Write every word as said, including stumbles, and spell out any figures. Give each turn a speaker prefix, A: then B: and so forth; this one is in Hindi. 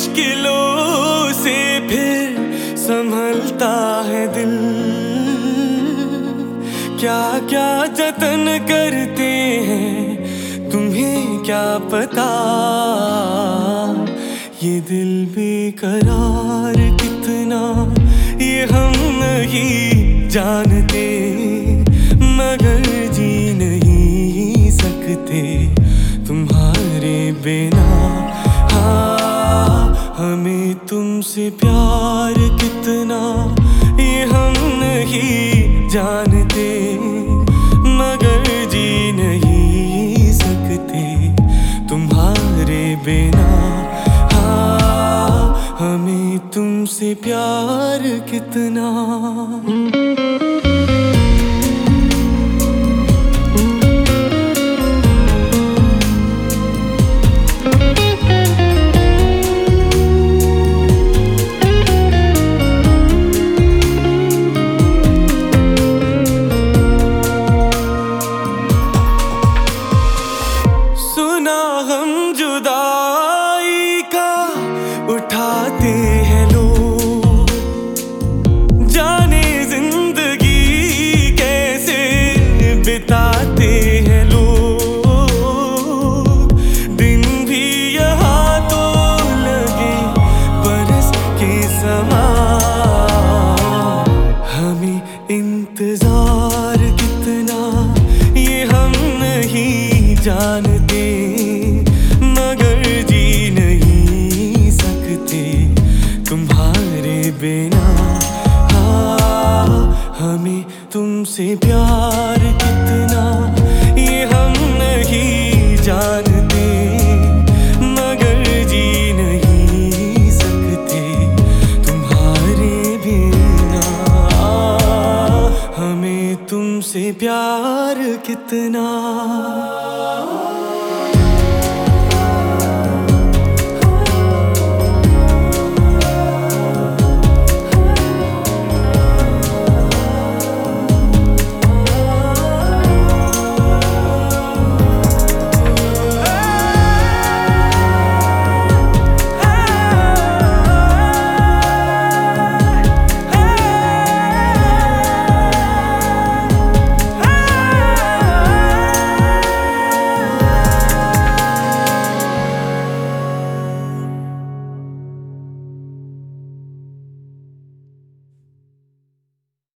A: मुश्किलों से फिर संभलता है दिल। क्या क्या जतन करते हैं तुम्हें क्या पता, ये दिल बेकरार कितना ये हम नहीं जानते, मगर जी नहीं सकते तुम्हारे बिना। हाँ, हमें तुमसे प्यार कितना ये हम नहीं जानते, मगर जी नहीं सकते तुम्हारे बिना। हाँ, हमें तुमसे प्यार कितना। हम जुदाई का उठाते हैं लोग, जाने जिंदगी कैसे बिताते हैं लोग। दिन भी यहाँ तो लगे बरस के समान, हमें इंतजार कितना ये हम नहीं जानते, मगर जी नहीं सकते तुम्हारे बिना। हाँ, हमें तुमसे प्यार कितना ये हम नहीं जानते, मगर जी नहीं सकते तुम्हारे बिना। हमें तुमसे प्यार कितना।